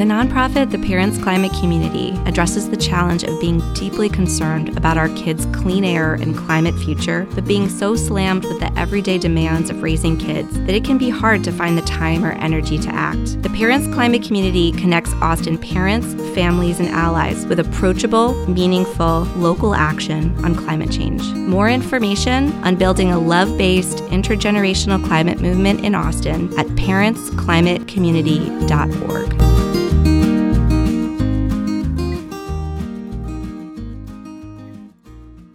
nonprofit, the Parents Climate Community addresses the challenge of being deeply concerned about our kids' clean air and climate future, but being so slammed with the everyday demands of raising kids that it can be hard to find the time or energy to act. The Parents Climate Community connects Austin parents, families, and allies with approachable, meaningful, local action on climate change. More information on building a love-based, intergenerational climate movement in Austin at parentsclimatecommunity.org.